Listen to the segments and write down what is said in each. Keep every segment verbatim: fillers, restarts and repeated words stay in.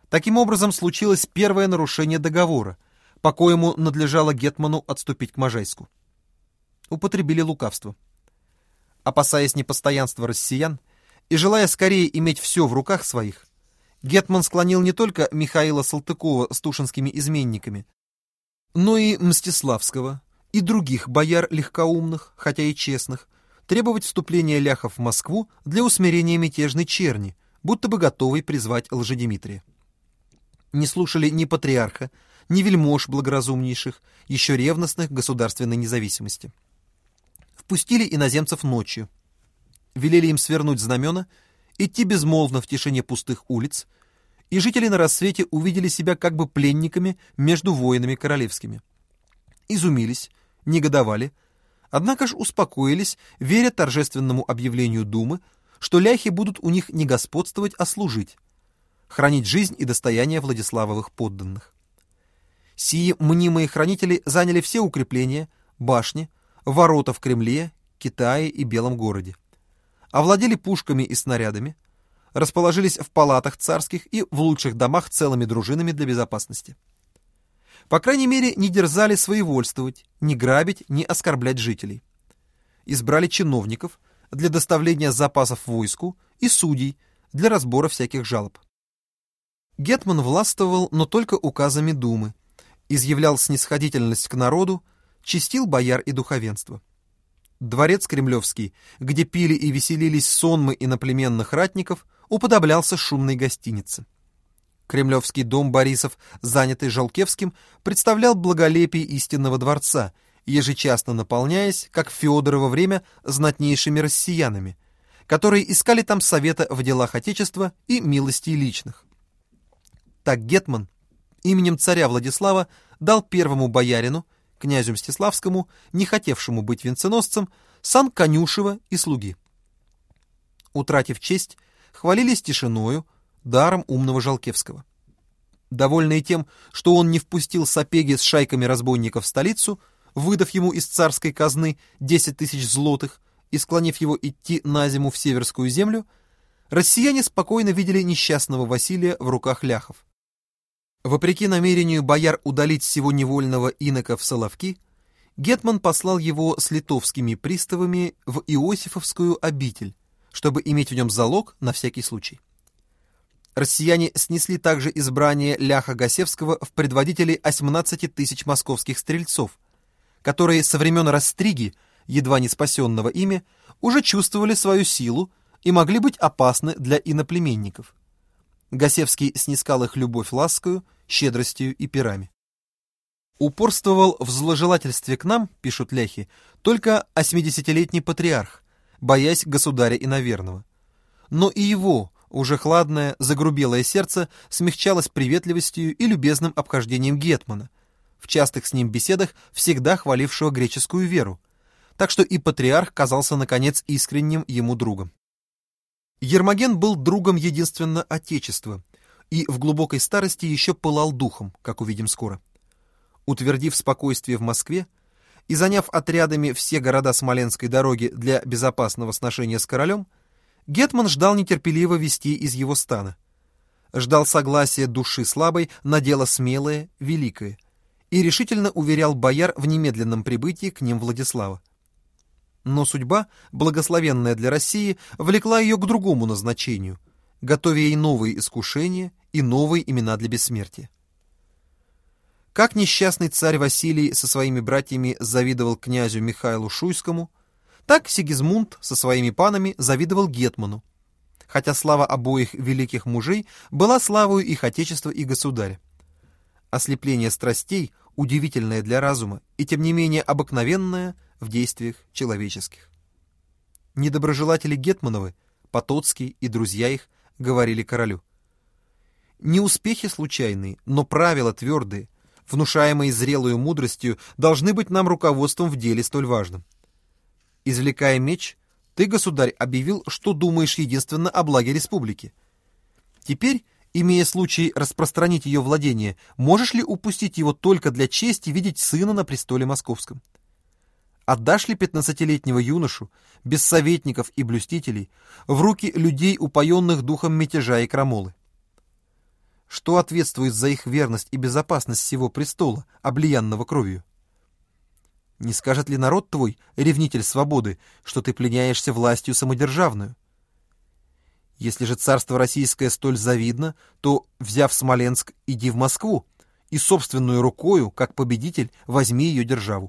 Таким образом, случилось первое нарушение договора, по коему надлежало гетману отступить к Можайску. Употребили лукавство. Опасаясь непостоянства россиян и желая скорее иметь все в руках своих, гетман склонил не только Михаила Салтыкова с тушинскими изменниками, но и Мстиславского и других бояр легкоумных, хотя и честных, требовать вступления ляхов в Москву для усмирения мятежной черни, будто бы готовой призвать Лжедимитрия. Не слушали ни патриарха, ни вельмож благоразумнейших, еще ревностных государственной независимости. Впустили иноземцев ночью, велели им свернуть знамена, идти безмолвно в тишине пустых улиц, и жители на рассвете увидели себя как бы пленниками между воинами королевскими. Изумились, негодовали, однако ж успокоились, веря торжественному объявлению Думы, что ляхи будут у них не господствовать, а служить, хранить жизнь и достояние Владиславовых подданных. Сии мнимые хранители заняли все укрепления, башни, ворота в Кремле, Китае и Белом городе, овладели пушками и снарядами, расположились в палатах царских и в лучших домах целыми дружинами для безопасности. По крайней мере, не дерзали своевольствовать, не грабить, не оскорблять жителей. Избрали чиновников для доставления запасов войску и судей для разбора всяких жалоб. Гетман властвовал, но только указами Думы, изъявлял снисходительность к народу, честил бояр и духовенство. Дворец Кремлевский, где пили и веселились сонмы иноплеменных ратников, уподоблялся шумной гостинице. Кремлевский дом Борисов, занятый Жалкевским, представлял благолепие истинного дворца, ежечасно наполняясь, как в Феодорово время, знатнейшими россиянами, которые искали там совета в делах отечества и милостей личных. Так гетман именем царя Владислава дал первому боярину, князю Мстиславскому, не хотевшему быть венценосцем, сан конюшева и слуги. Утратив честь, хвалились тишиною, даром умного Жалкевского. Довольные тем, что он не впустил Сапеги с шайками разбойников в столицу, выдав ему из царской казны десять тысяч злотых и склонив его идти на зиму в Северскую землю, россияне спокойно видели несчастного Василия в руках ляхов. Вопреки намерению бояр удалить сего невольного инока в Соловки, гетман послал его с литовскими приставами в Иосифовскую обитель, чтобы иметь в нем залог на всякий случай. Россияне снесли также избрание ляха Гасевского в предводители восемнадцати тысяч московских стрельцов, которые со времен Растриги, едва не спасенного ими, уже чувствовали свою силу и могли быть опасны для иноплеменников. Гасевский снискал их любовь ласкою, щедростью и пирами. Упорствовал в зложелательстве к нам, пишут ляхи, только восьмидесятилетний патриарх, боясь государя иноверного. Но и его, уже хладное, загрубелое сердце смягчалось приветливостью и любезным обхождением гетмана, в частых с ним беседах всегда хвалившего греческую веру, так что и патриарх казался, наконец, искренним ему другом. Ермоген был другом единственно Отечества и в глубокой старости еще пылал духом, как увидим скоро. Утвердив спокойствие в Москве и заняв отрядами все города Смоленской дороги для безопасного сношения с королем, гетман ждал нетерпеливо вести из его стана. Ждал согласия души слабой на дело смелое, великое, и решительно уверял бояр в немедленном прибытии к ним Владислава. Но судьба, благословенная для России, влекла ее к другому назначению, готовя ей новые искушения и новые имена для бессмертия. Как несчастный царь Василий со своими братьями завидовал князю Михаилу Шуйскому, так Сигизмунд со своими панами завидовал гетману, хотя слава обоих великих мужей была славою их отечества и государя. Ослепление страстей, удивительное для разума и тем не менее обыкновенное в действиях человеческих. Недоброжелатели гетмановы, Потоцкий и друзья их, говорили королю: «Не успехи случайные, но правила твердые, внушаемые зрелою мудростью, должны быть нам руководством в деле столь важном. Извлекая меч, ты, государь, объявил, что думаешь единственно о благе республики. Теперь, имея случай распространить ее владение, можешь ли упустить его только для чести видеть сына на престоле московском? Отдашь ли пятнадцатилетнего юношу, без советников и блюстителей, в руки людей, упоенных духом мятежа и крамолы? кто ответствует за их верность и безопасность всего престола, облиянного кровью? Не скажет ли народ твой, ревнитель свободы, что ты пленяешься властью самодержавную? Если же царство российское столь завидно, то, взяв Смоленск, иди в Москву, и собственную рукою, как победитель, возьми ее державу.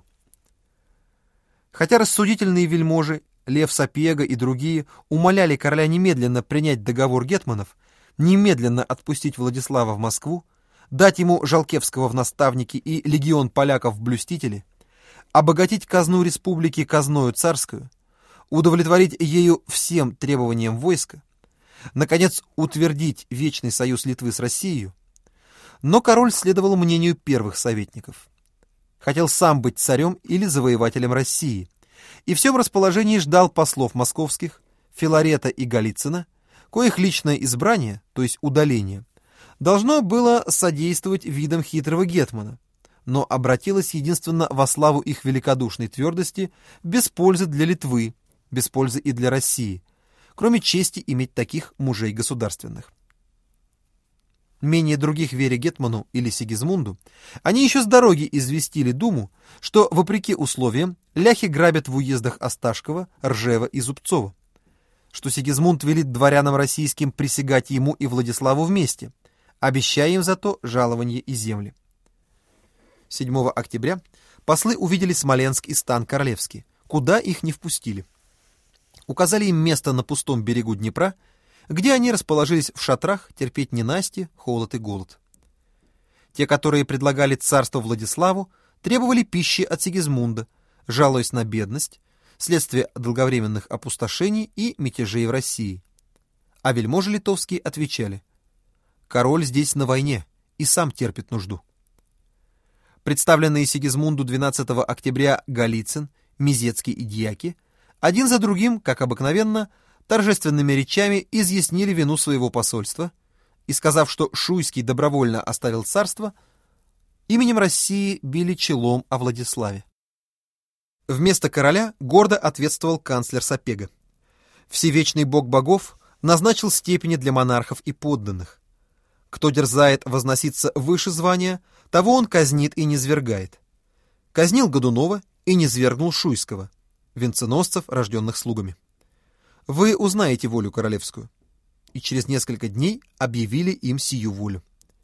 Хотя рассудительные вельможи, Лев Сапега и другие, умоляли короля немедленно принять договор гетманов, немедленно отпустить Владислава в Москву, дать ему Жалкевского в наставники и легион поляков в блюстители, обогатить казну республики казною царскую, удовлетворить ею всем требованиям войска, наконец утвердить вечный союз Литвы с Россией, но король следовал мнению первых советников. Хотел сам быть царем или завоевателем России, и в всем расположении ждал послов московских, Филарета и Голицына, коих личное избрание, то есть удаление, должно было содействовать видам хитрого гетмана, но обратилось единственно во славу их великодушной твердости, без пользы для Литвы, без пользы и для России, кроме чести иметь таких мужей государственных. Менее других вере гетману или Сигизмунду, они еще с дороги известили Думу, что, вопреки условиям, ляхи грабят в уездах Осташкова, Ржева и Зубцова, что Сигизмунд велит дворянам российским присягать ему и Владиславу вместе, обещая им зато жалование и земли. седьмого октября послы увидели Смоленск и стан Королевский, куда их не впустили. Указали им место на пустом берегу Днепра, где они расположились в шатрах терпеть ненастье, холод и голод. Те, которые предлагали царство Владиславу, требовали пищи от Сигизмунда, жалуясь на бедность, следствие долговременных опустошений и мятежей в России. А вельможи литовские отвечали: «Король здесь на войне и сам терпит нужду». Представленные Сигизмунду двенадцатого октября Голицын, Мизецкий и Дьяки один за другим, как обыкновенно, торжественными речами изъяснили вину своего посольства и, сказав, что Шуйский добровольно оставил царство, именем России били челом о Владиславе. Вместо короля гордо ответствовал канцлер Сапега. Всевечный бог богов назначил степени для монархов и подданных. Кто дерзает возноситься выше звания, того он казнит и низвергает. Казнил Годунова и низвергнул Шуйского, венценосцев, рожденных слугами. Вы узнаете волю королевскую. И через несколько дней объявили им сию волю.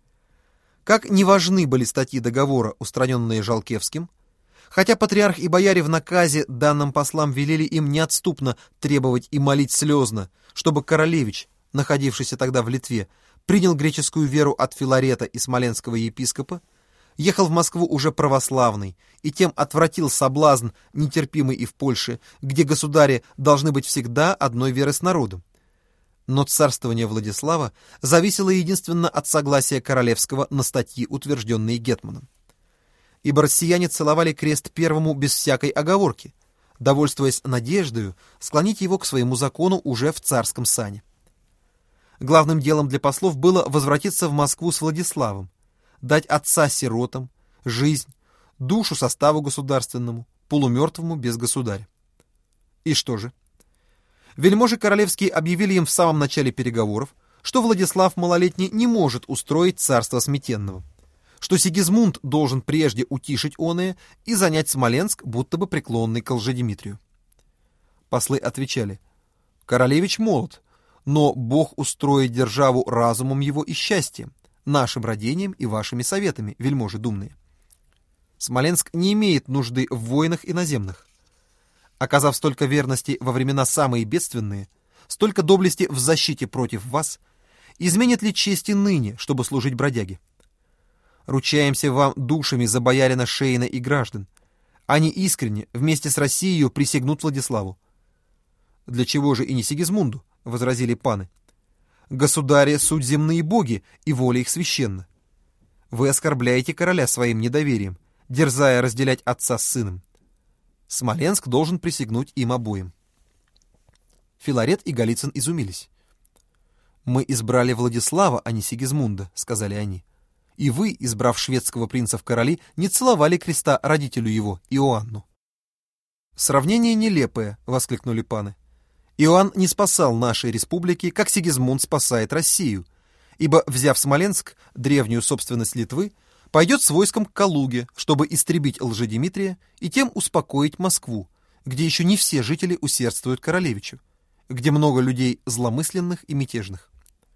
Как не важны были статьи договора, устраненные Жалкевским, хотя патриарх и бояре в наказе данным послам велели им неотступно требовать и молить слезно, чтобы королевич, находившийся тогда в Литве, принял греческую веру от Филарета и смоленского епископа, ехал в Москву уже православный и тем отвратил соблазн, нетерпимый и в Польше, где государи должны быть всегда одной веры с народом. Но царствование Владислава зависело единственно от согласия королевского на статьи, утвержденные гетманом. Ибо россияне целовали крест первому без всякой оговорки, довольствуясь надеждою склонить его к своему закону уже в царском сане. Главным делом для послов было возвратиться в Москву с Владиславом, дать отца сиротам, жизнь, душу составу государственному, полумертвому без государя. И что же? Вельможи королевские объявили им в самом начале переговоров, что Владислав малолетний не может устроить царство сметенного, что Сигизмунд должен прежде утишить оное и занять Смоленск, будто бы преклонный к Лжедимитрию. Послы отвечали: «Королевич молод, но Бог устроит державу разумом его и счастьем, нашим родением и вашими советами, вельможи думные. Смоленск не имеет нужды в войнах иноземных. Оказав столько верности во времена самые бедственные, столько доблести в защите против вас, изменит ли чести ныне, чтобы служить бродяге? Ручаемся вам душами за боярина Шейна и граждан. Они искренне вместе с Россией присягнут Владиславу». «Для чего же и не Сигизмунду?» — возразили паны. «Государи — суть земные боги, и воля их священна. Вы оскорбляете короля своим недоверием, дерзая разделять отца с сыном. Смоленск должен присягнуть им обоим». Филарет и Голицын изумились. «Мы избрали Владислава, а не Сигизмунда», — сказали они. «И вы, избрав шведского принца в короли, не целовали креста родителю его, Иоанну». «Сравнение нелепое», — воскликнули паны. «Иоанн не спасал нашей республики, как Сигизмунд спасает Россию, ибо, взяв Смоленск, древнюю собственность Литвы, пойдет с войском к Калуге, чтобы истребить Лжедимитрия и тем успокоить Москву, где еще не все жители усердствуют королевичу, где много людей зломысленных и мятежных.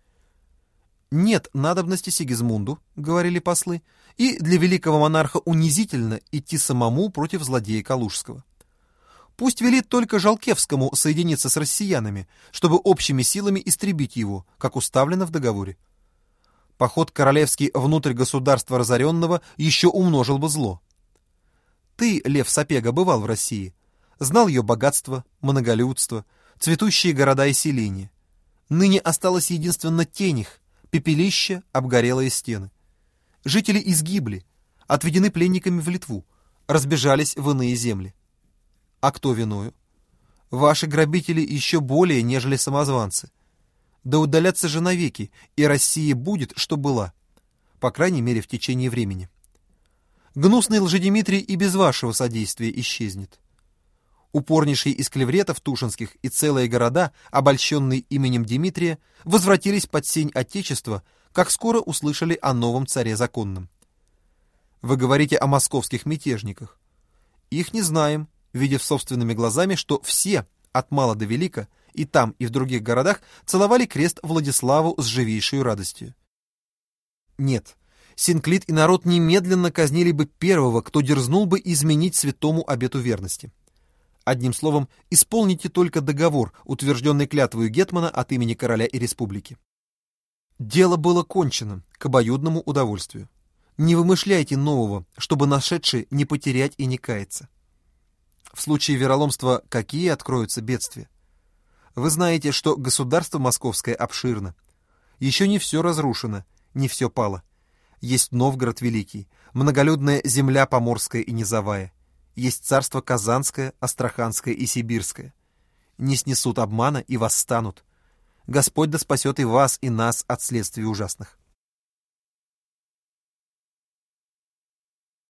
«Нет надобности Сигизмунду, — говорили послы, — и для великого монарха унизительно идти самому против злодея Калужского. Пусть велит только Жалкевскому соединиться с россиянами, чтобы общими силами истребить его, как уставлено в договоре. Поход королевский внутрь государства разоренного еще умножил бы зло. Ты, Лев Сапега, бывал в России, знал ее богатство, многолюдство, цветущие города и селения. Ныне осталось единственно тенях, пепелище, обгорелые стены. Жители изгибли, отведены пленниками в Литву, разбежались в иные земли. А кто виною? Ваши грабители еще более, нежели самозванцы. Да удалятся же навеки, и Россия будет, что была, по крайней мере, в течение времени. Гнусный Лжедимитрий и без вашего содействия исчезнет. Упорнейшие из клевретов тушинских и целые города, обольщенные именем Дмитрия, возвратились под сень Отечества, как скоро услышали о новом царе законном. Вы говорите о московских мятежниках. Их не знаем, видев собственными глазами, что все, от мала до велика, и там, и в других городах, целовали крест Владиславу с живейшей радостью. Нет, Синклит и народ немедленно казнили бы первого, кто дерзнул бы изменить святому обету верности. Одним словом, исполните только договор, утвержденный клятвою гетмана от имени короля и республики. Дело было кончено, к обоюдному удовольствию. Не вымышляйте нового, чтобы нашедший не потерять и не каяться. В случае вероломства какие откроются бедствия? Вы знаете, что государство московское обширно. Еще не все разрушено, не все пало. Есть Новгород Великий, многолюдная земля Поморская и Низовая. Есть царство Казанское, Астраханское и Сибирское. Не снесут обмана и восстанут. Господь да спасет и вас, и нас от следствий ужасных.